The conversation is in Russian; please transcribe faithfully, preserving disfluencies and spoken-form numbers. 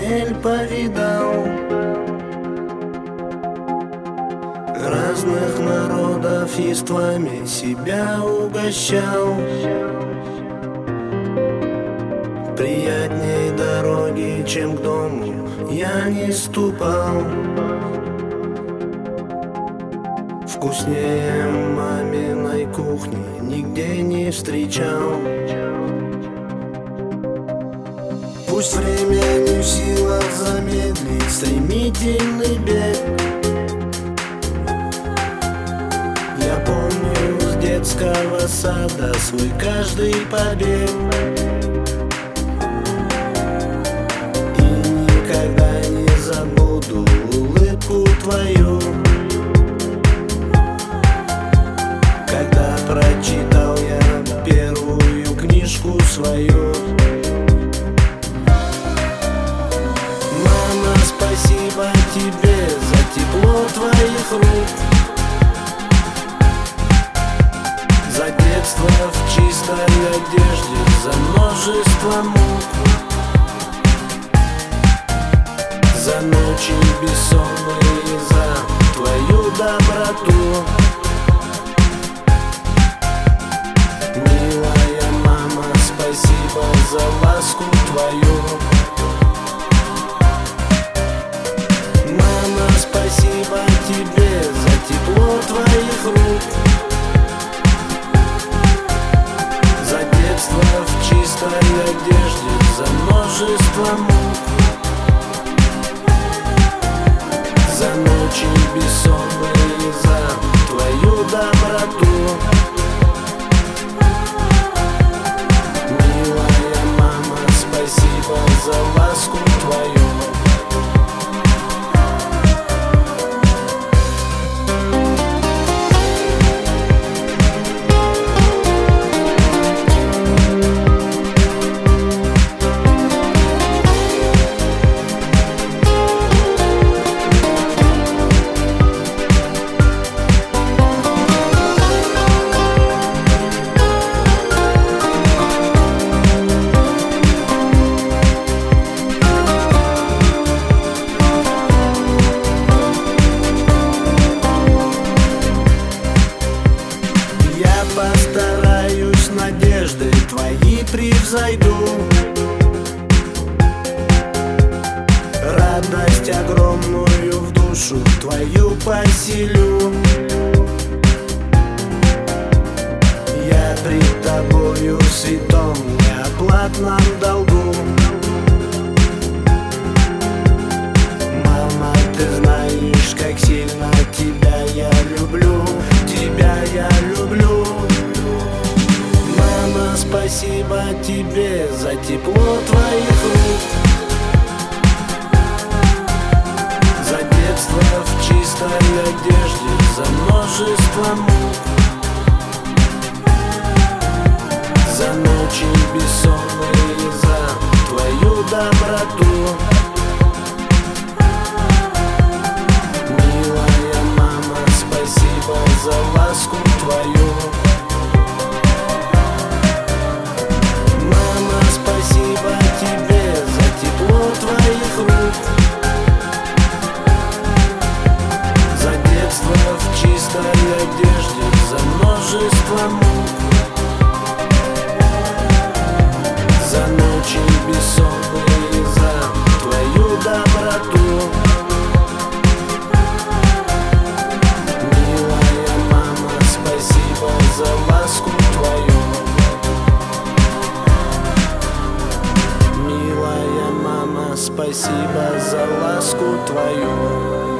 земель повидал, разных народов ествами себя угощал. Приятней дороги, чем к дому, я не ступал. Вкуснее маминой кухни нигде не встречал. Пусть время не в силах замедлить стремительный бег. Я помню с детского сада свой каждый побег. И никогда не забуду улыбку твою, когда прочитал я первую книжку свою. Мама, спасибо тебе за тепло твоих рук, за детство в чистой одежде, за множество мук, за ночи бессонные, за твою доброту. Милая мама, спасибо за ласку твою. Мама, спасибо тебе за тепло твоих рук, за детство в чистой одежде, за множество мук, за ночи бессонные, за твою доброту. Милая мама, спасибо за ласку твою. Постараюсь, надежды твои превзойду, радость огромную в душу твою поселю. Я пред тобою в святом неоплатном долгу. Мама, ты знаешь, как сильно тебя я люблю, тебя я люблю. Мама, спасибо тебе за тепло твоих рук, за детство в чистой одежде, за множество мук, за ночи бессонные, за твою доброту. Милая мама, спасибо за ласку твою. Мама, спасибо тебе за тепло твоих рук, за детство в чистой одежде, за множество мук, за ночи бессонные, за твою доброту. Милая мама, спасибо за ласку твою. Милая мама, спасибо за ласку твою.